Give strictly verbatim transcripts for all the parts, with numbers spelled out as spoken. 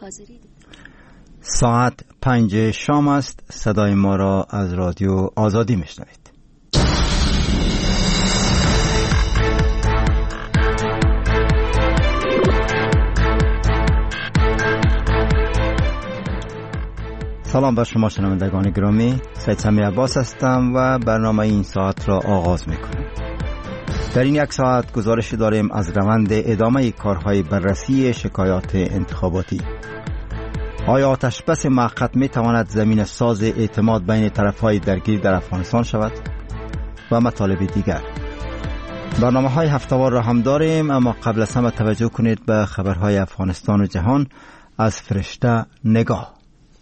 حاضرید. ساعت پنج شام است. صدای ما را از رادیو آزادی میشنوید. سلام بر شما شنوندگان گرامی، سید سمیع عباس هستم و برنامه این ساعت را آغاز میکنم. در این یک ساعت گزارش داریم از روند ادامه کارهای بررسی شکایات انتخاباتی. آیا آتش بس موقت می تواند زمین ساز اعتماد بین طرفهای درگیر در افغانستان شود؟ و مطالب دیگر. برنامه های هفته‌وار را هم داریم، اما قبل از همه توجه کنید به خبرهای افغانستان و جهان از فرشته نگاه.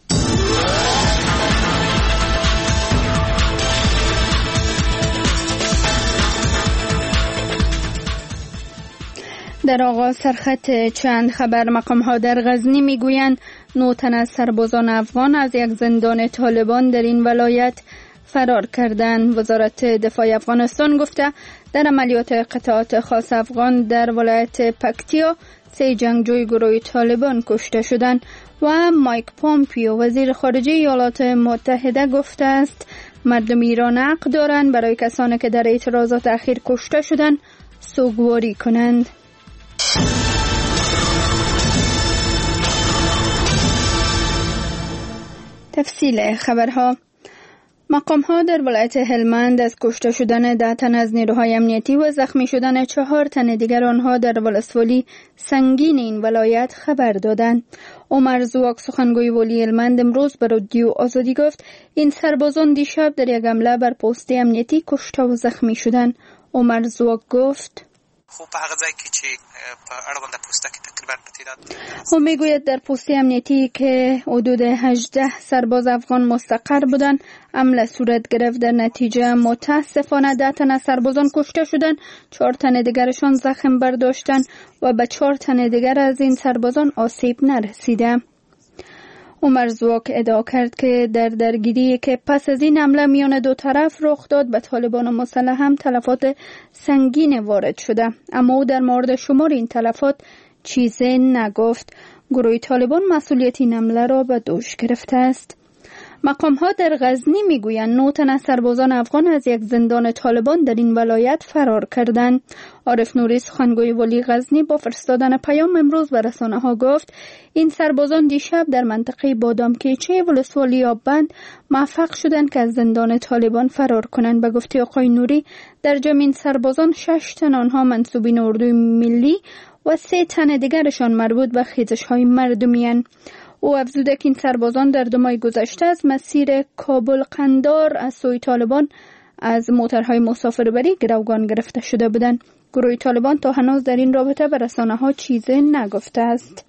در آغاز سرخط چند خبر. مقام‌ها در غزنی میگویند نه تن از سربازان افغان از یک زندان طالبان در این ولایت فرار کردند. وزارت دفاع افغانستان گفته در عملیات قطعات خاص افغان در ولایت پکتیا سه جنگجوی گروه طالبان کشته شدند. و مایک پومپیو وزیر خارجه ایالات متحده گفته است مردم ایران حق دارند برای کسانی که در اعتراضات اخیر کشته شدند سوگواری کنند. تفصیل خبرها. مقام‌ها در ولایت هلمند از کشته شدن ده تن از نیروهای امنیتی و زخمی شدن چهار تن دیگر آنها در ولسوالی سنگین این ولایت خبر دادند. عمر زواک سخنگوی والی هلمند امروز به رادیو آزادی گفت این سربازان دیشب در یک حمله بر پست امنیتی کشته و زخمی شدند. عمر زواک گفت خو په هغه ځای کې چې په اړوند پوسټه کې تقریبا په تعداد او میگوید در پست امنیتی که حدود هجده سرباز افغان مستقر بودند حمله صورت گرفت. در نتیجه متاسفانه ده تن از سربازان کشته شدند، چهار تن دیگرشان زخم برداشتند و به چهار تن دیگر از این سربازان آسیب نرسیده. عمر زواک ادعا کرد که در درگیری که پس از این حمله میان دو طرف رخ داد به طالبان مسلح هم تلفات سنگین وارد شده، اما او در مورد شمار این تلفات چیزی نگفت. گروه طالبان مسئولیت این حمله را به دوش گرفته است. مقام‌ها در غزنی میگویند نه تن از سربازان افغان از یک زندان طالبان در این ولایت فرار کردند. عارف نوری سخنگوی والی غزنی با فرستادن پیام امروز به رسانه‌ها گفت این سربازان دیشب در منطقه بادامکیچه ولسوالی آبند موفق شدند که از زندان طالبان فرار کنند. به گفته آقای نوری در جمع این سربازان شش تن آنها منسوبین اردوی ملی و سه تن دیگرشان مربوط به خیزش‌های مردمی‌اند. او افزوده که این سربازان در دو ماه گذشته از مسیر کابل قندار از سوی طالبان از موترهای مسافربری گروگان گرفته شده بودند. گروه طالبان تا هنوز در این رابطه به رسانه‌ها چیزی نگفته است.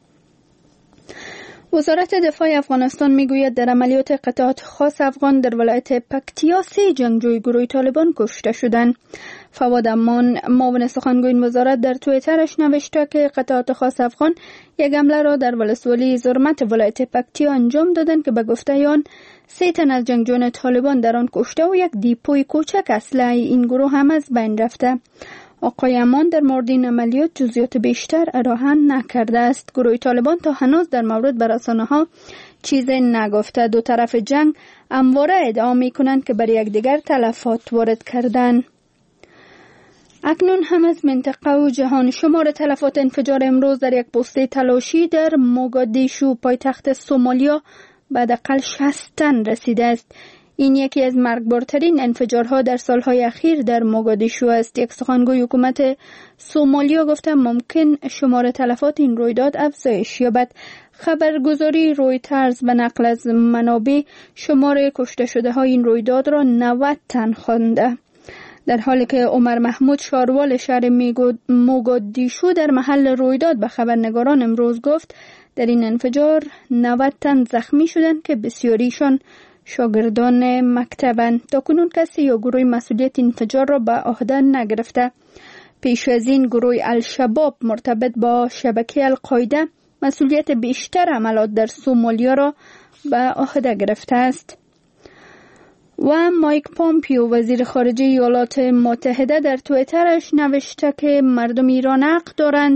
وزارت دفاع افغانستان میگوید در عملیات قطعات خاص افغان در ولایت پکتیا سه جنگجوی گروه طالبان کشته شدند. فواد امان معاون سخنگوی این وزارت در توییترش نوشته که قطعات خاص افغان یک حمله را در ولسوالی زرمت ولایت پکتیا انجام دادند که به گفته آن سه تن از جنگجویان طالبان در آن کشته و یک دیپوی کوچک اسلحه این گروه هم از بین رفته. آقای امان در مورد این عملیات جزئیات بیشتر ارائه نکرده است. گروه طالبان تا هنوز در مورد به رسانه‌ها چیزی نگفته. دو طرف جنگ همواره ادعا می‌کنند که بر یکدیگر تلفات وارد کردند. اکنون هم از منطقه و جهان. شمار تلفات انفجار امروز در یک پسته تلاشی در موگادیشو پایتخت سومالیا به حداقل شصت تن رسیده است. این یکی از مرگبارترین انفجارها در سالهای اخیر در موگادیشو است. یک سخنگوی حکومت سومالیا گفته ممکن شمار تلفات این رویداد افزایش یابد. خبرگزاری رویترز به نقل از منابع شمار کشته شده های این رویداد را نود تن خوانده. در حالی که عمر محمود شاروال شهر موگادیشو در محل رویداد به خبرنگاران امروز گفت در این انفجار نود تن زخمی شدند که بسیاریشان شاگردان مکتبند. تاکنون کسی یا گروه مسئولیت انفجار را به عهده نگرفته. پیش از این گروه الشباب مرتبط با شبکه القاعده مسئولیت بیشتر عملات در سومالیا را به عهده گرفته است. و مایک پومپیو وزیر خارجه ایالات متحده در توییترش نوشته که مردم ایران حق دارند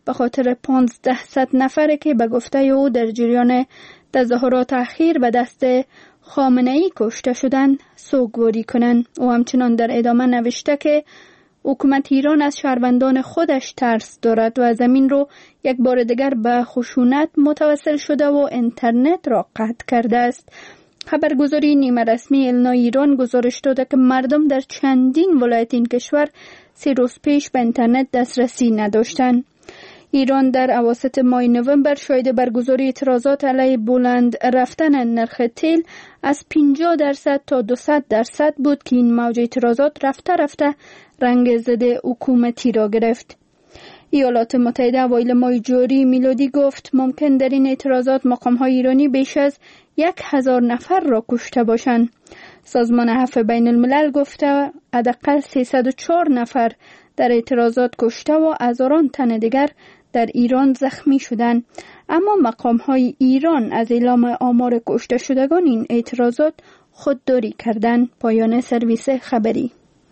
به خاطر پانزده نفره که به گفته او در جریان تظاهرات اخیر به دست خامنه‌ای کشته شدند سوگواری کنند. او همچنان در ادامه نوشته که حکومت ایران از شهروندان خودش ترس دارد و از زمین رو یک بار دیگر به خشونت متوسل شده و اینترنت را قطع کرده است. خبرگزاری نیمه رسمی النا ایران گزارش داده که مردم در چندین ولایت این کشور سه روز پیش به اینترنت دسترسی نداشتند. ایران در اواسط ماه نوامبر شاهد برگزاری اعتراضات علیه بلند رفتن نرخ تیل از پنجاه درصد تا دویست درصد بود که این موج اعتراضات رفته رفته رنگ ضد حکومتی را گرفت. ایالات متحده اوایل ماه جاری میلادی گفت ممکن در این اعتراضات مقام‌های ایرانی بیش از یک هزار نفر را کشته باشند. سازمان عفو بین الملل گفته حداقل سیصد و چهار نفر در اعتراضات کشته و هزاران تن دیگر در ایران زخمی شدند. اما مقام‌های ایران از اعلام آمار کشته شدگان این اعتراضات خودداری کردند. پایان سرویس خبری.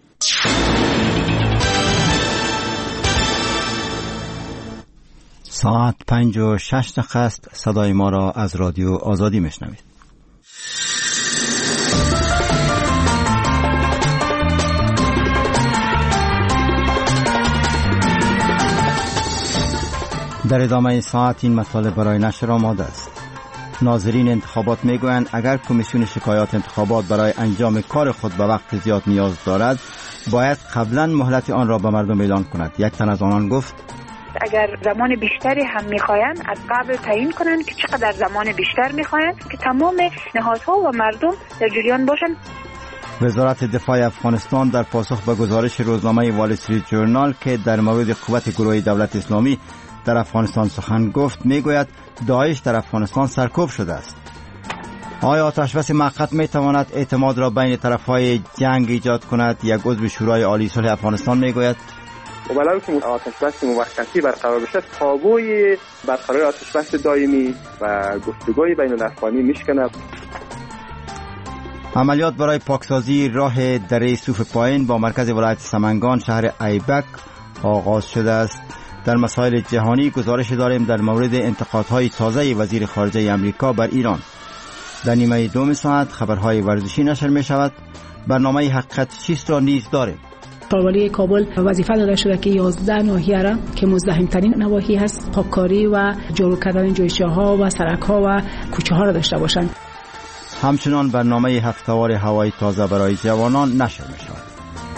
ساعت پنج و شش دقیقه است. صدای ما را از رادیو آزادی میشنوید. در ادامه این ساعت این مطالب برای نشر آماده است. ناظرین انتخابات میگویند اگر کمیسیون شکایات انتخابات برای انجام کار خود به وقت زیاد نیاز دارد باید قبلا مهلت آن را به مردم اعلان کند. یک تن از آنان گفت اگر زمان بیشتری هم میخواین از قبل تعیین کنن که چقدر زمان بیشتر میخواین که تمام نهادها و مردم در جریان باشن. وزارت دفاع افغانستان در پاسخ به گزارش روزنامه وال استریت جورنال که در مورد قوت گروه دولت اسلامی در افغانستان سخن گفت میگوید داعش در افغانستان سرکوب شده است. آیا آتشبس موقت میتواند اعتماد را بین طرفهای جنگ ایجاد کند؟ یک عضو شورای عالی صلح افغانستان میگوید و علاوه که آتشبس موقتی برقرار بشه تابوی برقراری آتشبس دائمی و گفتگوی بین الافغانی میشکنه. عملیات برای پاکسازی راه دره صوف پایین با مرکز ولایت سمنگان شهر ایبک آغاز شده است. در مسائل جهانی گزارش داریم در مورد انتقادهای تازه وزیر خارجه امریکا بر ایران. در نیمه دوم ساعت خبرهای ورزشی نشر می شود. برنامه حقیقت چیست را نیز داریم. ښاروالي کابل وظیفه داده شده که یازده ناحیه را که مزدحم‌ترین نواحی هست پاککاری و جارو کردن جایچه‌ها و سرک‌ها و کوچه‌ها را داشته باشند. همچنان برنامه هفته‌وار هوای تازه برای جوانان نشر می شود.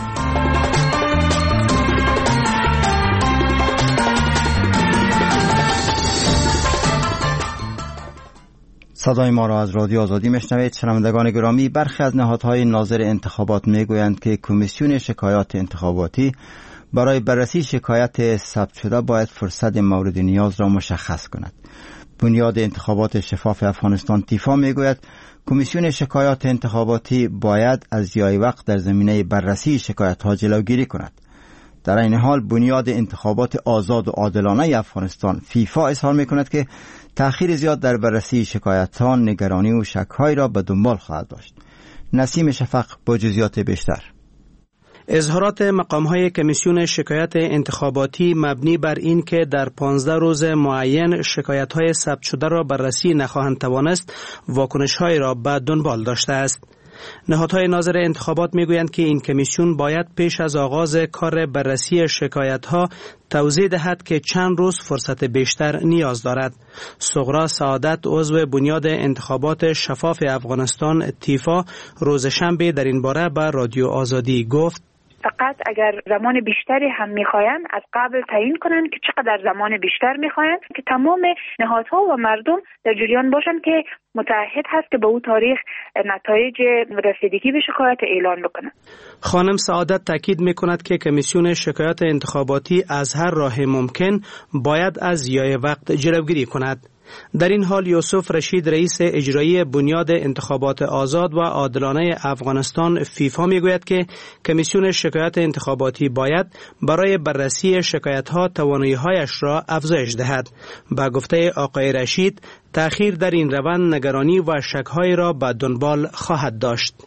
صدای ما را از رادیو آزادی میشنوید. شنوندگان گرامی، برخی از نهادهای ناظر انتخابات میگویند که کمیسیون شکایات انتخاباتی برای بررسی شکایت ثبت شده باید فرصت مورد نیاز را مشخص کند. بنیاد انتخابات شفاف افغانستان تیفا میگوید کمیسیون شکایات انتخاباتی باید از ضیاع وقت در زمینه بررسی شکایت ها جلوگیری کند. در این حال بنیاد انتخابات آزاد و عادلانه افغانستان فیفا اظهار میکند که تأخیر زیاد در بررسی شکایت‌ها نگرانی و شک‌های را به دنبال خواهد داشت. نسیم شفق با جزئیات بیشتر. اظهارات مقام‌های کمیسیون شکایت انتخاباتی مبنی بر این که در پانزده روز معین شکایت‌های ثبت شده را بررسی نخواهند توانست، واکنش‌های را به دنبال داشته است. نهادهای ناظر انتخابات میگویند که این کمیسیون باید پیش از آغاز کار بررسی شکایت‌ها توضیح دهد که چند روز فرصت بیشتر نیاز دارد. صغرا سعادت عضو بنیاد انتخابات شفاف افغانستان تیفا روز شنبه در این باره به رادیو آزادی گفت فقط اگر زمان بیشتری هم میخواین از قبل تعیین کنن که چقدر زمان بیشتر میخواین که تمام نهادها و مردم در جریان باشن که متعهد هست که به او تاریخ نتایج رسیدگی به شکایت اعلان بکنن. خانم سعادت تاکید میکند که کمیسیون شکایت انتخاباتی از هر راه ممکن باید از ضیاع وقت جلوگیری کند. در این حال یوسف رشید رئیس اجرایی بنیاد انتخابات آزاد و عادلانه افغانستان فیفا میگوید که کمیسیون شکایت انتخاباتی باید برای بررسی شکایت‌ها توانایی‌هایش را افزایش دهد. با گفته آقای رشید تأخیر در این روند نگرانی و شک‌های را به دنبال خواهد داشت.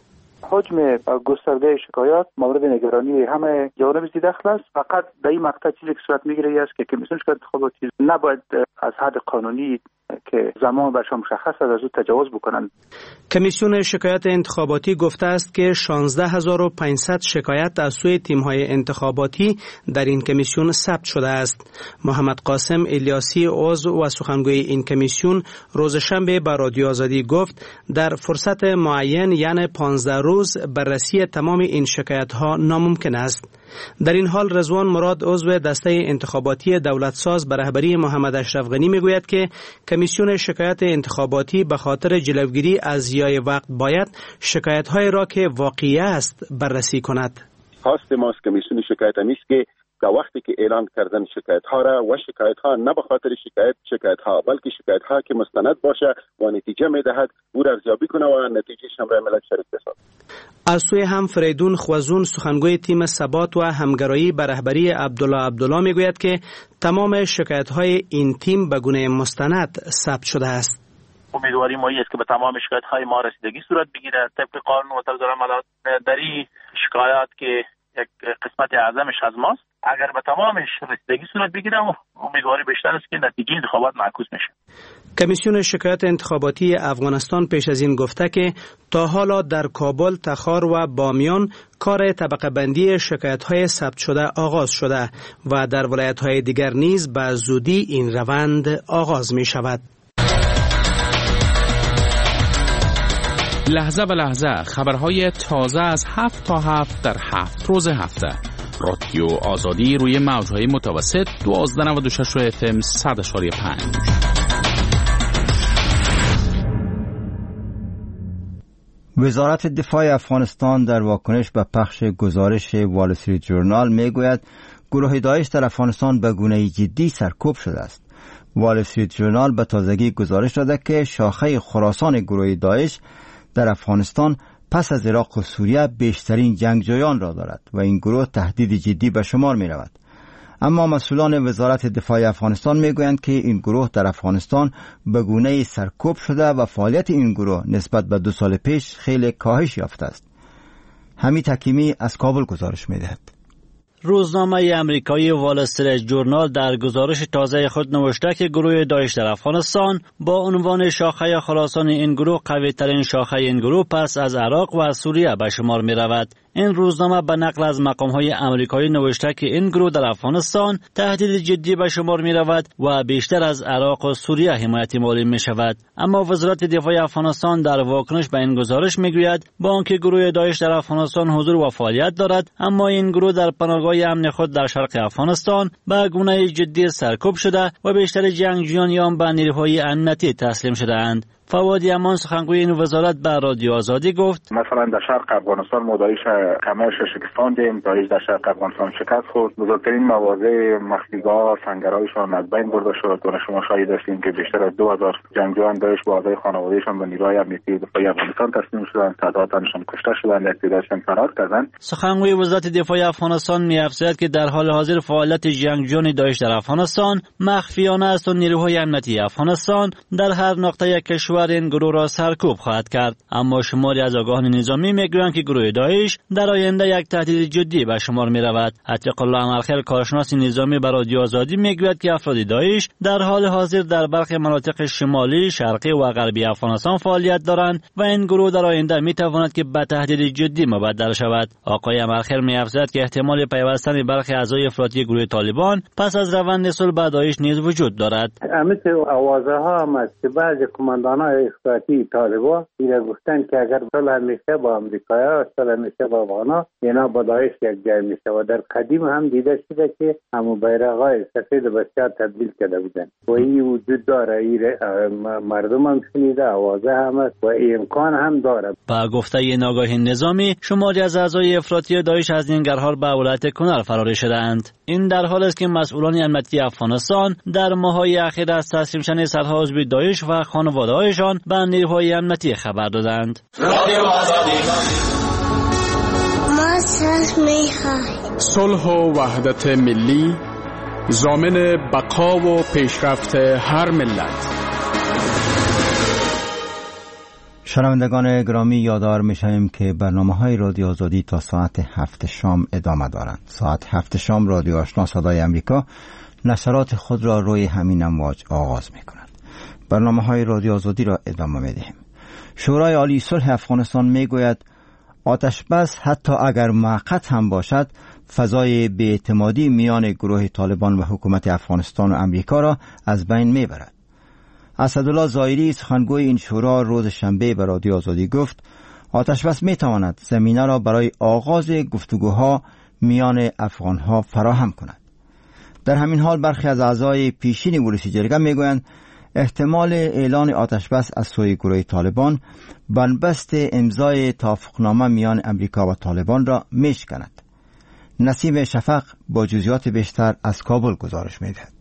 حجم گسترده شکایات مورد نگرانی همه جوانب ذی‌دخل است. فقط در این مقطع چیزی که صورت میگیره است که کمیسیون شکایت انتخاباتی نباید از حد قانونی که زمان برشان مشخص است از او تجاوز بکنند. کمیسیون شکایت انتخاباتی گفته است که شانزده هزار و پانصد شکایت از سوی تیم‌های انتخاباتی در این کمیسیون ثبت شده است. محمد قاسم الیاسی عضو و سخنگوی این کمیسیون روز شنبه به رادیو آزادی گفت در فرصت معین یعنی پانزده روز بررسی تمام این شکایت‌ها ناممکن است. در این حال رضوان مراد عضو دسته انتخاباتی دولتساز به رهبری محمد اشرف غنی میگوید که کمیسیون شکایت انتخاباتی به خاطر جلوگیری از ضیاع وقت باید شکایت‌های را که واقعی است بررسی کند. خواست ماست کمیسیون شکایت نیست که که وقتی که اعلان کردن شکایت ها را و شکایت ها نه به خاطر شکایت شکایت ها بلکه شکایت ها که مستند باشه و نتیجه میدهد او را ارزیابی کنه و نتیجه شمره ملت شریک بسازد. از سوی هم فریدون خوازون سخنگوی تیم ثبات و همگرایی به رهبری عبدالله عبدالله میگوید که تمام شکایت های این تیم به گونه مستند ثبت شده است. امیدواری ما است که به تمام شکایت های ما رسیدگی صورت بگیرد طبق قانون و طرز عملات. در این شکایات که یک قسمت اعظمش از ماست اگر به تمامش رسیدگی صورت بگیره امیدواری بیشتر است که نتیجه انتخابات معکوس میشه. کمیسیون شکایت انتخاباتی افغانستان پیش از این گفته که تا حالا در کابل، تخار و بامیان کار طبقه بندی شکایت های ثبت شده آغاز شده و در ولایت های دیگر نیز به زودی این روند آغاز می شود. لحظه به لحظه خبرهای تازه از هفت تا هفت در هفت روز هفته. رادیو آزادی روی موجهای متوسط دوازده نود و شش اف ام صد اشاری پنج. وزارت دفاع افغانستان در واکنش به پخش گزارش وال استریت جورنال میگوید گروه داعش در افغانستان به گونه جدی سرکوب شده است. وال استریت جورنال به تازگی گزارش داده که شاخه خراسان گروه داعش در افغانستان پس از عراق و سوریه بیشترین جنگجویان را دارد و این گروه تهدید جدی به شمار می رود. اما مسئولان وزارت دفاع افغانستان می گویند که این گروه در افغانستان به گونه‌ای سرکوب شده و فعالیت این گروه نسبت به دو سال پیش خیلی کاهش یافته است. حمید حکیمی از کابل گزارش می دهد. روزنامه امریکایی وال استریت جورنال در گزارش تازه خود نوشته که گروه داعش در افغانستان با عنوان شاخه خراسان این گروه قوی ترین شاخه این گروه پس از عراق و سوریه به شمار می رود. این روزنامه به نقل از مقام‌های آمریکایی نوشته که این گروه در افغانستان تهدید جدی به شمار می رود و بیشتر از عراق و سوریه حمایت مالی می شود. اما وزارت دفاع افغانستان در واکنش به این گزارش می گوید با آنکه گروه داعش در افغانستان حضور و فعالیت دارد اما این گروه در پناهگاه امن خود در شرق افغانستان به گونه جدی سرکوب شده و بیشتر جنگجویان آن به نیروهای امنیتی تسلیم شده اند. فواد امان سخنگوی این وزارت به رادیو آزادی گفت مثلا در شرق افغانستان ما داعش کمرش شکستان دیم، داعش در شرق افغانستان شکست خورد، بزرگترین مواضع مخفیگاه سنگرهایشان از بین برده شد و شما شاهد هستیم که بیشتر از دو هزار جنگجویان داعش با اعضای خانوادهشان به نیروهای امنیتی دفاعی افغانستان تسلیم شدند، تعدادشان کشته شدند، یک تعدادشان فرار کردند. سخنگوی وزارت دفاع افغانستان می‌افزاید که در حال حاضر فعالیت جنگجویان داعش در افغانستان مخفیانه است و نیروهای امنیتی افغانستان در هر نقطه کشور این گروه را سرکوب خواهد کرد. اما شماری از آگاهان نظامی میگویند که گروه داعش در آینده یک تهدید جدی به شمار می رود. عتیق الله عملخیر کارشناس نظامی بر رادیو آزادی میگوید که افراد داعش در حال حاضر در برخی مناطق شمالی، شرقی و غربی افغانستان فعالیت دارند و این گروه در آینده می تواند که به تهدید جدی مبدل شود. آقای عملخیر می‌افزاید که احتمال پیوستن برخی اعضای افراطی گروه طالبان پس از روند صلح با داعش نیز وجود دارد. مثل آوازه ها هم است که بعضی کماندان‌های افراطی طالبان اینا گفتن که اگر صلح میشه با امریکایی‌ها، صلح میشه با افغانا، اینا با داعش یک جای میشه و در قدیم هم دیده شده که همون بیرق‌های سفید بسیار تبدیل کرده بودن و این وجود داره. این مردم هم شنیده، آوازه هم است و امکان هم داره. با گفته این آگاهی نظامی شماری از اعضای افراطی داعش از ننگرهار به ولایت کنر فرار شده‌اند. این در حالی است که مسئولان امنیتی افغانستان در ماه‌های اخیر از تسلیم شدن صدها عضو داعش و خانواده‌هایشان به نیروهای امنیتی خبر دادند. ما صلح می‌خواهیم. صلح و وحدت ملی ضامن بقا و پیشرفت هر ملت. شنوندگان گرامی، یادآور می‌شویم که برنامه‌های رادیو آزادی تا ساعت هفت شام ادامه دارند. ساعت هفت شام رادیو آشنا صدای امریکا نشرات خود را روی همین امواج آغاز می‌کند. برنامه‌های رادیو آزادی را ادامه می‌دهیم. شورای عالی صلح افغانستان می‌گوید آتش بس حتی اگر موقت هم باشد، فضای بی‌اعتمادی میان گروه طالبان و حکومت افغانستان و امریکا را از بین می‌برد. اسدالله ظاهری سخنگوی این شورا روز شنبه به رادیو آزادی گفت آتش بس می‌تواند زمینه را برای آغاز گفتگوها میان افغان‌ها فراهم کند. در همین حال برخی از اعضای پیشین ولسی جرگه می‌گویند احتمال اعلان آتش بس از سوی گروه طالبان بنبست امضای توافقنامه میان امریکا و طالبان را میشکند. نسیم شفق با جزئیات بیشتر از کابل گزارش می‌دهد.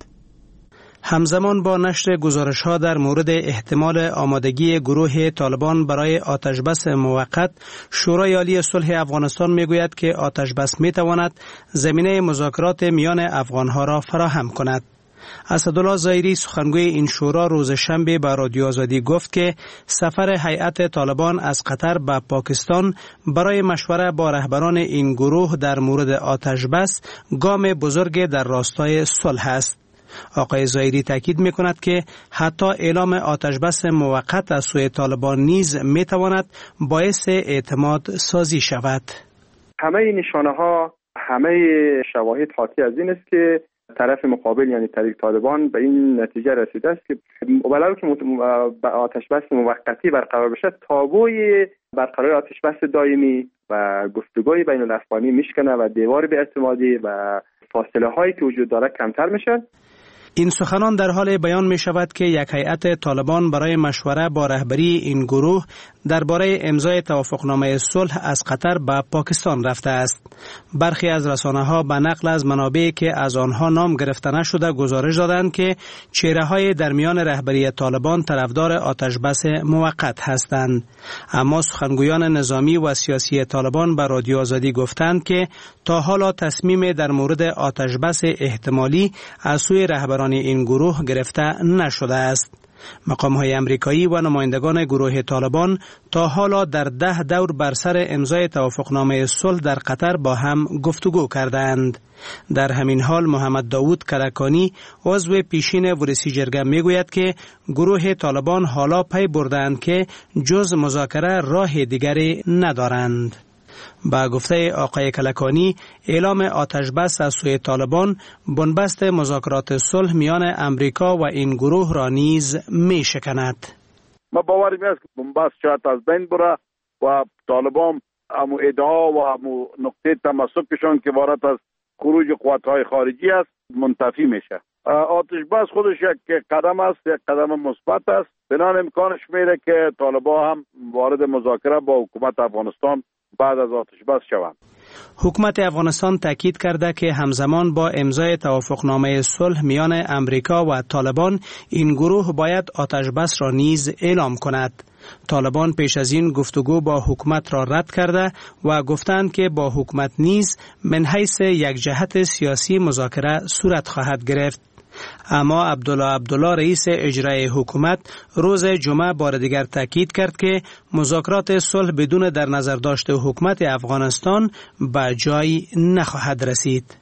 همزمان با نشر گزارش‌ها در مورد احتمال آمادگی گروه طالبان برای آتشبس موقت، شورای عالی صلح افغانستان میگوید که آتشبس میتواند زمینه مذاکرات میان افغانها را فراهم کند. اسدالله ظاهری سخنگوی این شورا روز شنبه به رادیو آزادی گفت که سفر هیئت طالبان از قطر به پاکستان برای مشوره با رهبران این گروه در مورد آتشبس گام بزرگ در راستای صلح است. آقای ظاهری تاکید می‌کند که حتی اعلام آتشبس موقت از سوی طالبان نیز می‌تواند باعث اعتماد سازی شود. همه این نشانه‌ها، همه شواهد حاکی از این است که طرف مقابل یعنی طریق طالبان به این نتیجه رسیده است که ولو که به آتشبس موقتی برقرار بشد، تابوی برقرار آتشبس دائمی و گفتگوی بین الافغانی میشکنه و دیوار بی‌اعتمادی و فاصله هایی که وجود داره کمتر میشه. این سخنان در حال بیان می شود که یک هیئت طالبان برای مشوره با رهبری این گروه درباره امضای توافقنامه صلح از قطر به پاکستان رفته است. برخی از رسانه‌ها به نقل از منابعی که از آنها نام گرفته نشده گزارش دادند که چهره‌های در میان رهبری طالبان طرفدار آتشبس موقت هستند. اما سخنگویان نظامی و سیاسی طالبان به رادیو آزادی گفتند که تا حالا تصمیم در مورد آتشبس احتمالی از سوی رهبران این گروه گرفته نشده است. مقام‌های امریکایی و نمایندگان گروه طالبان تا حالا در ده دور بر سر امضای توافقنامه صلح در قطر با هم گفتگو کردند. در همین حال محمد داوود کلکانی عضو پیشین ولسی جرگه میگوید که گروه طالبان حالا پی بردند که جز مذاکره راه دیگری ندارند. با گفته آقای کلکانی، اعلام آتشبس از سوی طالبان بنبست مذاکرات صلح میان امریکا و این گروه را نیز می شکند. ما باوریم است که بنبست شاید از بین بره و طالبان امو ادعا و امو نقطه تمسکشان که وارد از خروج قوت‌های خارجی است منتفی میشه. آتشبس خودش یک قدم است، یک قدم مثبت است. بنان امکانش میره که طالبان هم وارد مذاکره با حکومت افغانستان بعد از آتشبس شوند. حکومت افغانستان تاکید کرده که همزمان با امضای توافقنامه صلح میان امریکا و طالبان این گروه باید آتشبس را نیز اعلام کند. طالبان پیش از این گفتگو با حکومت را رد کرده و گفتند که با حکومت نیز من حیث یک جهت سیاسی مذاکره صورت خواهد گرفت. اما عبدالله عبدالله رئیس اجرای حکومت روز جمعه بار دیگر تاکید کرد که مذاکرات صلح بدون در نظر داشت حکومت افغانستان به جایی نخواهد رسید.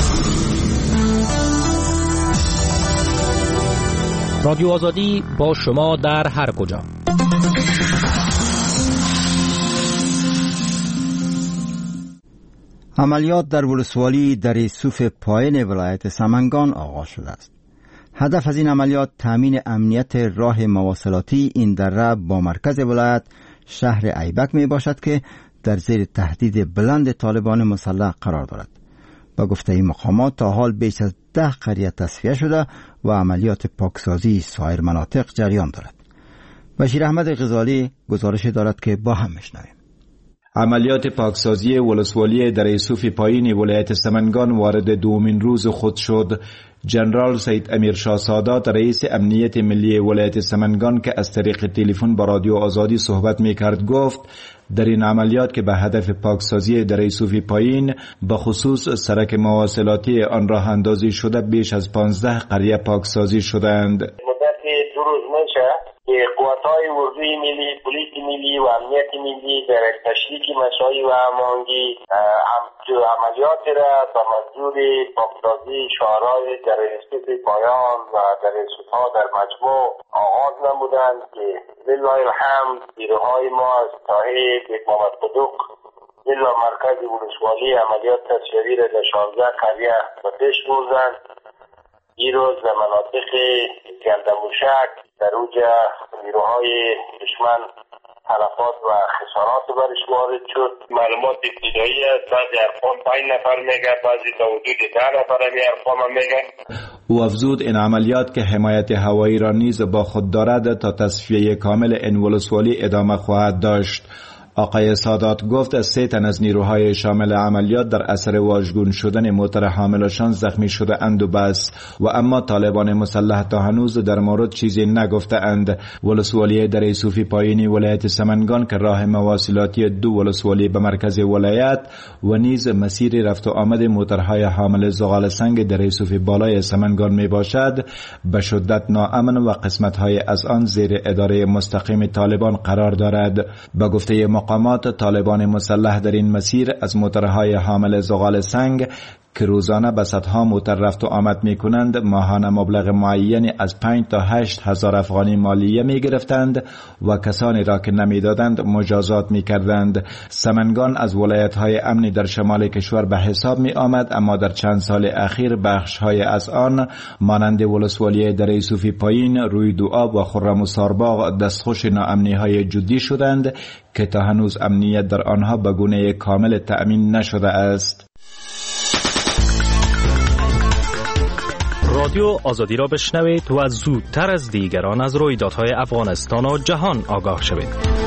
رادیو آزادی با شما در هر کجا. عملیات در ولسوالی در یوسف پایین ولایت سمنگان آغاز شده است. هدف از این عملیات تامین امنیت راه مواصلاتی این دره با مرکز ولایت شهر ایبک می باشد که در زیر تهدید بلند طالبان مسلح قرار دارد. با گفته این مقامات تا حال بیش از ده قریه تصفیه شده و عملیات پاکسازی سایر مناطق جریان دارد. بشیر احمد غزالی گزارش دارد که با هم میشنویم. عملیات پاکسازی ولسوالی در یوسف پایین ولایت سمنگان وارد دومین روز خود شد. جنرال سید امیر شاه سادات رئیس امنیت ملی ولایت سمنگان که از طریق تلفن با رادیو آزادی صحبت میکرد گفت در این عملیات که به هدف پاکسازی در یوسف پایین به خصوص سرک مواصلاتی آن راه اندازی شده بیش از پانزده قریه پاکسازی شدند. مدت دو روز میشه که قوات های اردوی ملی، پلیس ملی و امنیت ملی در تشریک مساعی و هماهنگی عملیات را به منظور پاکسازی شهرهای در استیت پایان و در استیت‌ها در مجموع آغاز نمودند که لله الحمد نیروهای ما از ساحه بیت محمد قدوق الا مرکز ولسوالی عملیات تسریعی را در شانزده قریه به پیش بردند. دیروز در مناطق گندموشک در اوجه نیروهای دشمن تلفات و خسارات برش وارد شد. معلومات ابتدایی است، بعضی ارقام پنج نفر میگه، بعضی تا حدود ده نفر می ارقام میگه. او افزود این عملیات که حمایت هوایی را نیز با خود دارد تا تصفیه کامل این ولسوالی ادامه خواهد داشت. آقای سادات گفت سه تن از نیروهای شامل عملیات در اثر واژگون شدن موتر حاملشان زخمی شده اند و بس و اما طالبان مسلح تا هنوز در مورد چیزی نگفته اند. ولسوالی دره صوفی پایینی ولایت سمنگان که راه مواصلاتی دو ولسوالی به مرکز ولایت و نیز مسیر رفت و آمد موترهای حامل زغال سنگ دره صوفی بالای سمنگان می باشد، به شدت ناامن و قسمت‌های از آن زیر اداره مستقیم طالبان قرار دارد. به گفته مقامات طالبان مسلح در این مسیر از موترهای حامل زغال سنگ که روزانه به صدها موتر رفت و آمد می کنند ماهانه مبلغ معینی از پنج تا هشت هزار افغانی مالیه می گرفتند و کسانی را که نمی دادند مجازات می کردند. سمنگان از ولایت های امنی در شمال کشور به حساب می آمد، اما در چند سال اخیر بخش های از آن مانند ولسوالی دره صوفی پایین، روی دو آب و خرم و سارباغ دستخوش ناامنی های جدی شدند که تا هنوز امنیت در آنها به گونه کامل تأمین نشده است. رادیو آزادی را بشنوید و زودتر از دیگران از رویدادهای افغانستان و جهان آگاه شوید.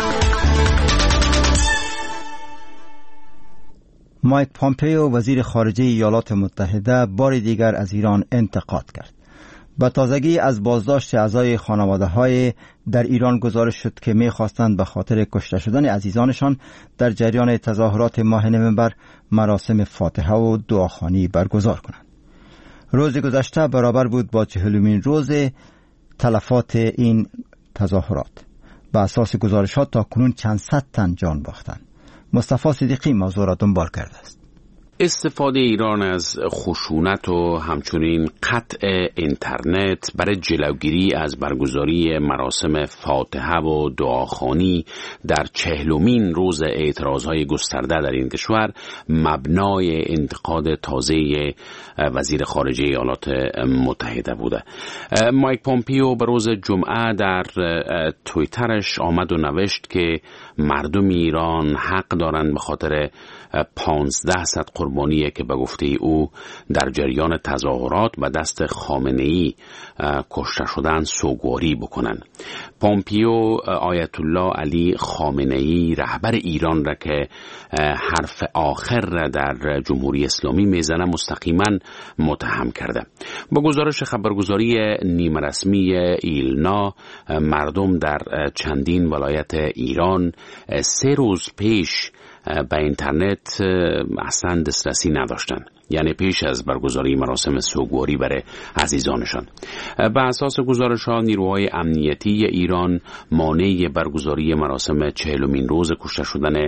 مایک پامپیو وزیر خارجه ایالات متحده بار دیگر از ایران انتقاد کرد. به تازگی از بازداشت اعضای خانواده های در ایران گزارش شد که می خواستند به خاطر کشته شدن عزیزانشان در جریان تظاهرات ماه نوامبر مراسم فاتحه و دعاخوانی برگزار کنند. روز گذشته برابر بود با چهلمین روز تلفات این تظاهرات. به اساس گزارشات تا کنون چند صد تن جان باختند. مصطفی صدیقی موضوع را دنبال کرده است. استفاده ایران از خشونت و همچنین قطع اینترنت برای جلوگیری از برگزاری مراسم فاتحه و دعاخوانی در چهلمین روز اعتراضهای گسترده در این کشور مبنای انتقاد تازه وزیر خارجه ایالات متحده بوده. مایک پامپیو به روز جمعه در توییترش آمد و نوشت که مردم ایران حق دارند به خاطر پانزده صد قربانیه که به گفته او در جریان تظاهرات به دست خامنه‌ای کشته شدن سوگواری بکنن. پامپیو آیت الله علی خامنه‌ای رهبر ایران را که حرف آخر را در جمهوری اسلامی میزنه مستقیما متهم کرده. با گزارش خبرگزاری نیمه رسمی ایلنا، مردم در چندین ولایت ایران سه روز پیش به اینترنت اصلا دسترسی نداشتن، یعنی پیش از برگزاری مراسم سوگواری برای عزیزانشان. به اساس گزارش‌ها نیروهای امنیتی ایران مانع برگزاری مراسم چهلمین روز کشته شدن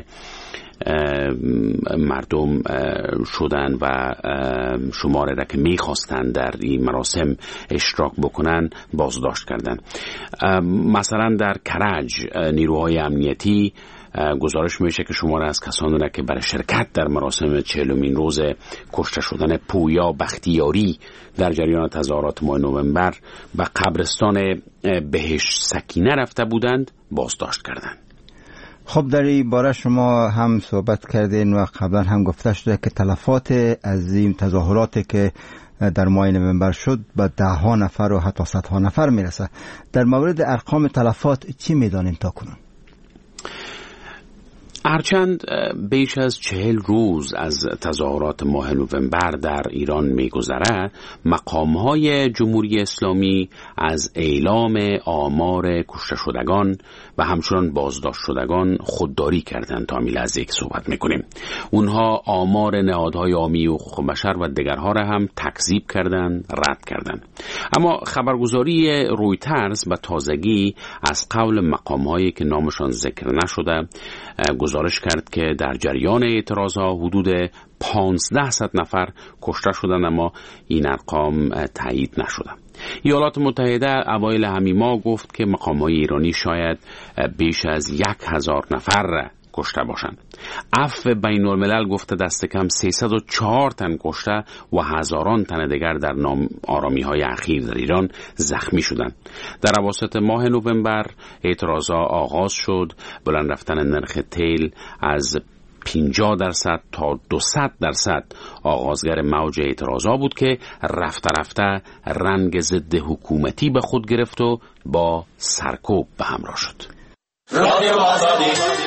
مردم شدن و شماره را که میخواستند در این مراسم اشتراک بکنن بازداشت کردند. مثلا در کرج نیروهای امنیتی گزارش میشه که شماره از کسانی را که برای شرکت در مراسم چهلمین روز کشته شدن پویا بختیاری در جریان تظاهرات ماه نوامبر به قبرستان بهشت سکینه رفته بودند بازداشت کردند. خب در این باره شما هم صحبت کردین و قبلا هم گفته شده که تلفات از این تظاهراتی که در ماه نوامبر شد به ده ها نفر و حتی صدها نفر میرسه. در مورد ارقام تلفات چی میدانیم تا کنون؟ هرچند بیش از چهل روز از تظاهرات ماه نوامبر در ایران می‌گذرد، مقام‌های جمهوری اسلامی از اعلام آمار کشته شدگان و همچنان بازداشت شدگان خودداری کردند. تا میل از یک صحبت می‌کنیم. اونها آمار نهادهای عامی حقوق بشر و دیگرها را هم تکذیب کردند، رد کردند. اما خبرگزاری رویترز به تازگی از قول مقام‌هایی که نامشان ذکر نشده گزارش کرد که در جریان اعتراضها حدود پانزده نفر کشته شدند، اما این ارقام تایید نشده. ایالات متحده اوایل همین ماه گفت که مقام‌های ایرانی شاید بیش از یک هزار نفر کشته باشند. عفو بین الملل گفته دست کم سیصد و چهار تن کشته و هزاران تن دیگر در ناآرامی‌های اخیر در ایران زخمی شدند. در اواسط ماه نوامبر اعتراضات آغاز شد. بلند رفتن نرخ تیل از پنجاه درصد تا دویست درصد آغازگر موج اعتراضات بود که رفته رفته رنگ ضد حکومتی به خود گرفت و با سرکوب به همراه شد. رادیو آزادی.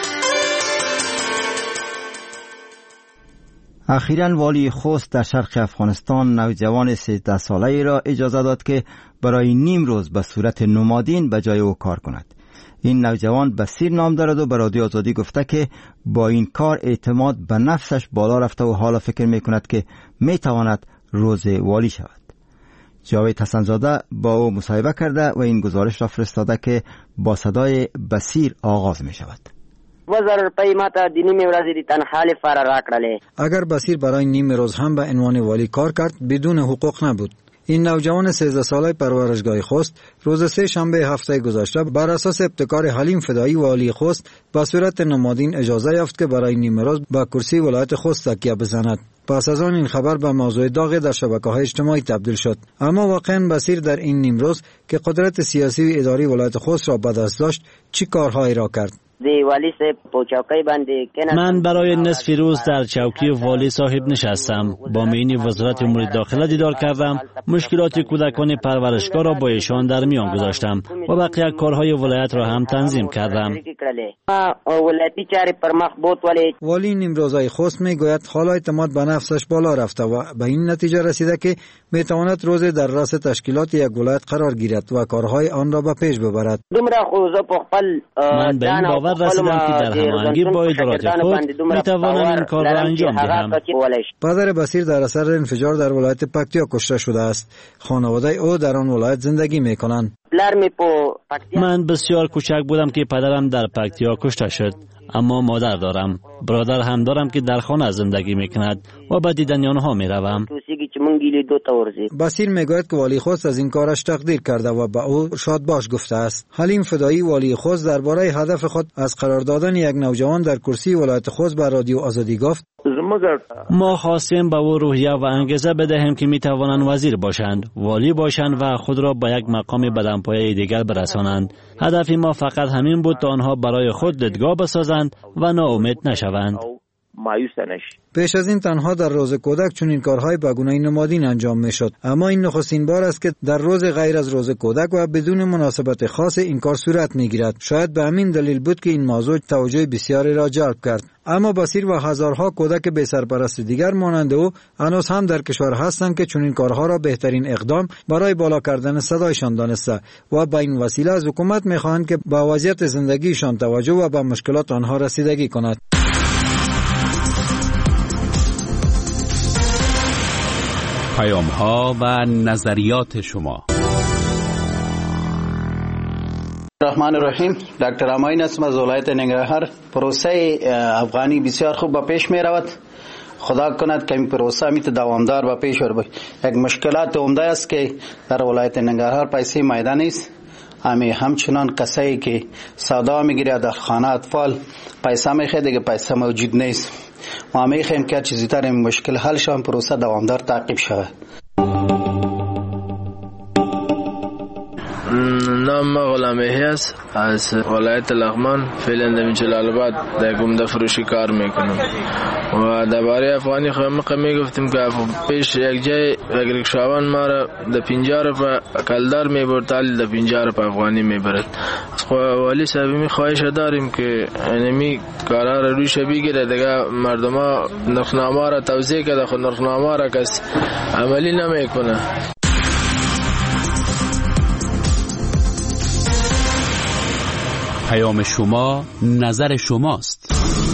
اخیراً والی خوست در شرق افغانستان نوجوان سیزده ساله‌ای را اجازه داد که برای نیم روز به صورت نمادین به جای او کار کند. این نوجوان بصیر نام دارد و به رادیو آزادی گفته که با این کار اعتماد به نفسش بالا رفته و حالا فکر می کند که می تواند روز والی شود. جاوید حسن‌زاده با او مصاحبه کرده و این گزارش را فرستاده که با صدای بصیر آغاز می شود. اگر بصیر برای نیم روز هم به عنوان والی کار کرد بدون حقوق نبود. این نوجوان سیزده ساله پرورشگاه خوست روز سه شنبه هفته گذشته بر اساس ابتکار حلیم فدایی والی خوست به صورت نمادین اجازه یافت که برای نیم روز به کرسی ولایت خوست تکیه بزند. پس از آن این خبر به موضوع داغ در شبکه‌های اجتماعی تبدیل شد. اما واقعا بصیر در این نیم روز که قدرت سیاسی و اداری ولایت خوست را به دست داشت چی کارهایی را کرد؟ من برای نصف روز در چوکی والی صاحب نشستم. با معین وزارت امور داخله دیدار کردم. مشکلات کودکان پرورشگاه را با ایشان در میان گذاشتم و بقیه کارهای ولایت را هم تنظیم کردم. والی نیمروزهای خوست میگوید حالا اعتماد به نفسش بالا رفته و به این نتیجه رسیده که میتواند روز در راس تشکیلات یک ولایت قرار گیرد و کارهای آن را به پیش ببرد. من به این باور رسیدم که در هماهنگی با ادارات خود میتوانم این کار را انجام دهم. پدر بصیر در اثر انفجار در ولایت پکتیا کشته شده است. خانواده او در آن ولایت زندگی میکنند. من بسیار کوچک بودم که پدرم در پکتیا کشته شد، اما مادر دارم. برادر هم دارم که در خانه زندگی میکند و به دیدن آنها میروم. بصیر میگوید که والی خوست از این کارش تقدیر کرده و به او شاد باش گفته است. حلیم فدایی والی خوست درباره هدف خود از قرار دادن یک نوجوان در کرسی ولایت خوست به رادیو آزادی گفت: ما خواستیم به او روحیه و انگیزه بدهیم که میتوانند وزیر باشند، والی باشند و خود را به یک مقام بلندپایه دیگر برسانند. هدف ما فقط همین بود تا آنها برای خود دیدگاه بسازند و ناامید نشوند. پیش از این تنها در روز کودک چون این کارهای به گونه نمادین انجام می شد، اما این نخستین بار است که در روز غیر از روز کودک و بدون مناسبت خاص این کار صورت می گیرد. شاید به همین دلیل بود که این موضوع توجه بسیاری را جلب کرد. اما بصیر و هزارها کودک بی سرپرست دیگر مانند او هنوز هم در کشور هستند که چون این کارها را بهترین اقدام برای بالا کردن صدایشان دانسته و با این وسیله از حکومت می خواهند که به وضعیت زندگیشان توجه و به مشکلات آنها رسیدگی کند. پیام ها و نظریات شما. الرحمن الرحیم. دکتر امین هستم از ولایت ننگرهار. پروسه افغانی بسیار خوب به پیش می رود. خدا کند که این پروسه میت دوامدار به پیش بره. یک مشکلات عمده است که در ولایت ننگرهار پیسه میدان نیست. امی همچنان کسایی که سودا میگیره در خانه اطفال پیسه میخواد دیگه پیسه موجود نیست. ما میخوایم که چیزی تر این مشکل حل شود، پروسه دوامدار تعقیب شود. نام غلام یحیی است، از ولایت لغمان، فعلا در جلال آباد در گمده فروشی کار میکنم. و درباره افغانی خواهم میگفتیم که پیش یک جای رکشاوان ما را در پنجاه روپه کلدار میبرد، تالی در پنجاه روپه افغانی میبرد. والی صاحبی می خواهش داریم که انمی کارا را روش بگیره دیگه. مردم ها نرخنامه را توضیح کرده، خود نرخنامه را کس عملی نمیکنه. پیام شما، نظر شماست.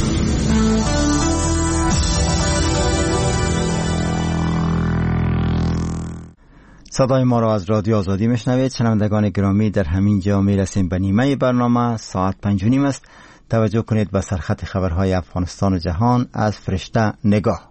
صدای ما را از رادیو آزادی میشنوید. شنوندگان گرامی، در همین جا میرسیم به نیمه برنامه. ساعت پنج و نیم است. توجه کنید به سرخط خبرهای افغانستان و جهان از فرشته نگاه.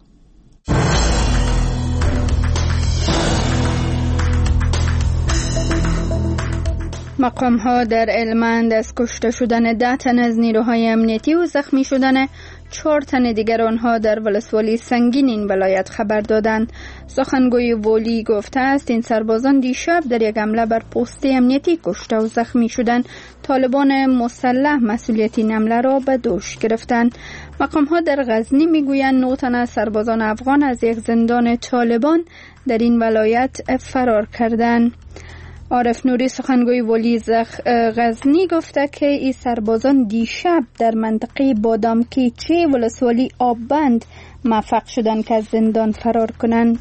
مقام ها در هلمند از کشته شدن ده تن از نیروهای امنیتی و زخمی شدن چهار تن دیگر آنها در ولسوالی سنگین این ولایت خبر دادند. سخنگوی ولی گفته است این سربازان دیشب در یک حمله بر پست امنیتی کشته و زخمی شدند. طالبان مسلح مسئولیت این حمله را به دوش گرفتند. مقام ها در غزنی میگویند نه تن از سربازان افغان از یک زندان طالبان در این ولایت فرار کردند. عارف نوری سخنگوی ولی غزنی گفته که این سربازان دیشب در منطقه بادامکیچی ولسوالی آببند موفق شدند که از زندان فرار کنند.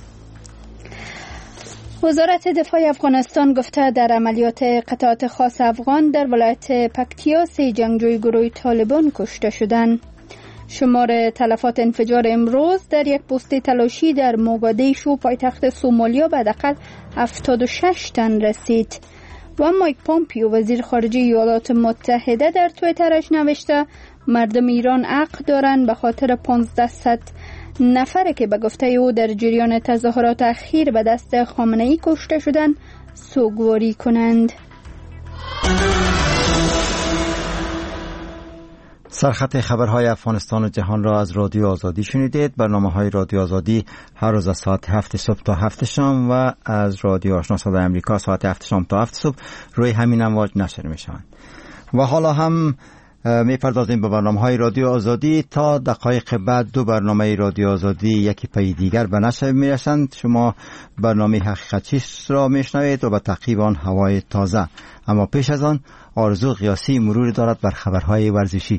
وزارت دفاع افغانستان گفته در عملیات قطعات خاص افغان در ولایت پکتیا سه جنگجوی گروه طالبان کشته شدند. شمار تلفات انفجار امروز در یک پست تلاشی در موگادیشو پایتخت سومالیا به حداقل هفتاد و شش تن رسید. و مایک پامپیو وزیر خارجه ایالات متحده در توییترش نوشته مردم ایران حق دارند به خاطر پانزده نفره که به گفته او در جریان تظاهرات اخیر به دست خامنه‌ای کشته شدند سوگواری کنند. سرخط خبرهای افغانستان و جهان را از رادیو آزادی شنیدید. برنامه های رادیو آزادی هر روز از ساعت هفت صبح تا هفت شام و از رادیو آشنا صدای امریکا ساعت هفت شام تا هفت صبح روی همین امواج نشر می شوند. و حالا هم می پردازیم به برنامه های رادیو آزادی. تا دقایق بعد دو برنامه رادیو آزادی یکی پی دیگر به نشر می رسند. شما برنامه حقیقت چیست را می شنوید و به تعقیب آن هوای تازه. اما پیش از آن آرزو قیاسی مرور دارد بر خبرهای ورزشی.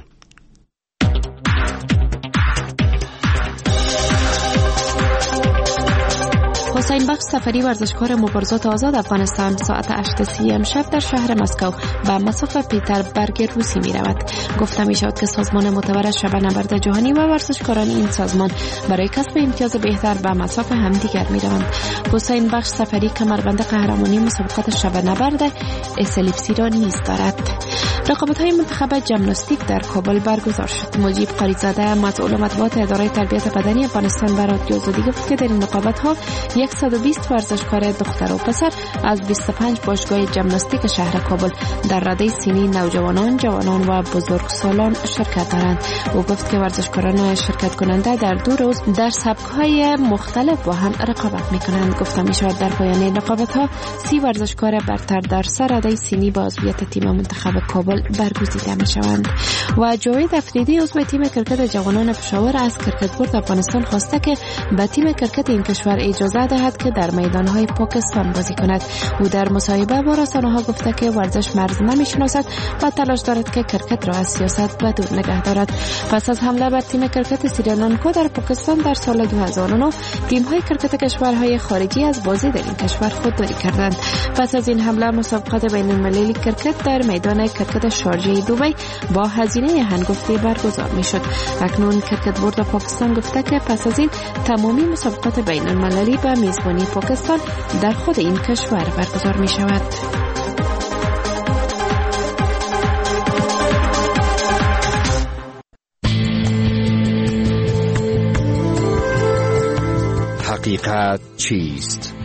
حسین بخش سفری ورزشکار مبارزات آزاد افغانستان ساعت هشت سی امشب در شهر مسکو به مصاف پیتربرگ روسی می رود. گفته می شود که سازمان معتبر شب نبرد جهانی و ورزشکاران این سازمان برای کسب امتیاز بهتر به مصاف همدیگر می روند. حسین بخش سفری کمربند قهرمانی مسابقات شب نبرد اسلیپسی را نیز دارد. رقابت های منتخب ژیمناستیک در کابل برگزار شد. مجیب قاریزاده مسئول مطبوعات اداره تربیت بدنی افغانستان به رادیو آزادی گفت که در این رقابت ها صد و بیست ورزشکار دختر و پسر از بیست و پنج باشگاه ژیمناستیک شهر کابل در رده سینی نوجوانان، جوانان و بزرگسالان شرکت دارند. او گفت که ورزشکاران شرکت کننده در دو روز در سبک‌های مختلف با هم رقابت می‌کنند. گفته می‌شود در پایان این رقابت‌ها سی ورزشکار برتر در سر رده سینی با عضویت تیم منتخب کابل برگزیده می‌شوند. و جاوید افریدی عضو تیم کرکت جوانان پشاور از کرکت بورد افغانستان خواسته که به تیم کرکت این کشور اجازه دهد که در میدانهای پاکستان بازی کند. او در مصاحبه با رسانه‌ها گفته که ورزش مرز نمی‌شناسد و تلاش دارد که کرکت را از سیاست بدور نگه دارد. پس از حمله بر تیم کرکت سریلانکا در پاکستان در سال دو هزار و نه تیم‌های کرکت کشورهای خارجی از بازی در این کشور خودداری کردند. پس از این حمله مسابقات بین‌المللی کرکت در میدان کرکت شارجه دبی با هزینه هنگفتی برگزار می‌شد. اکنون کرکت بورد پاکستان گفته که پس از این تمامی مسابقات بین‌المللی به میزبانی پاکستان در خود این کشور برگزار می شود. حقیقت چیست؟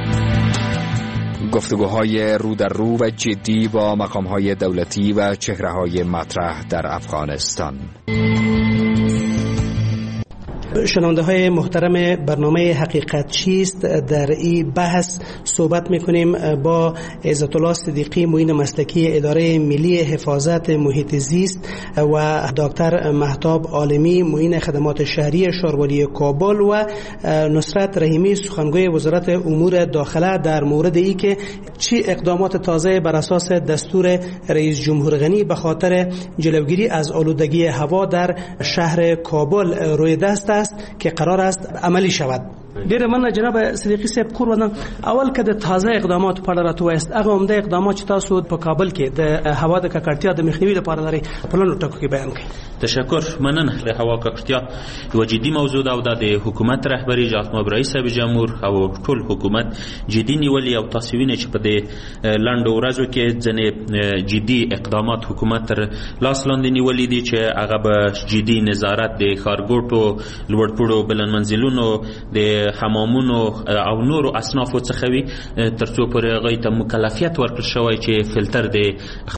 گفتگوهای رو در رو و جدی با مقام‌های دولتی و چهره‌های مطرح در افغانستان. شنونده های محترم برنامه حقیقت چیست، در این بحث صحبت میکنیم با عزت الله صدیقی، معین مسلکی اداره ملی حفاظت محیط زیست و دکتر مهتاب عالمی، معین خدمات شهری شاروالی کابل و نصرت رحیمی، سخنگوی وزارت امور داخله در مورد ای که چی اقدامات تازه بر اساس دستور رئیس جمهور غنی به خاطر جلوگیری از آلودگی هوا در شهر کابل روی دست است که قرار است عملی شود. ډیره من جناب صدیقی صاحب کور ودان اول که د تازه اقدامات په اړه راوست، هغه عمده اقدامات چې تاسو په کابل کې د هوا د ککړتیا د مخنیوي لپاره لري په لنډو ټکو کې بیان کړئ. تشکر. مننه. د هوا ککړتیا یو جدي موضوع ده او د حکومت رهبری جناب رئیس جمهور او ټول حکومت جدي نیولې او تاسو وینئ چې په دې لنډو ورځو کې ځنې جدي اقدامات حکومت تر لاس لاندې نیولې دي چې هغه به جدي نظارت د ښارګوټو، لوړپوړو، بلند منزلونو، د حمامونو او نورو اصنافو څخه وي، ترڅو پرې هغوی ته مکلفیت ورکړل شوی چې فلټر د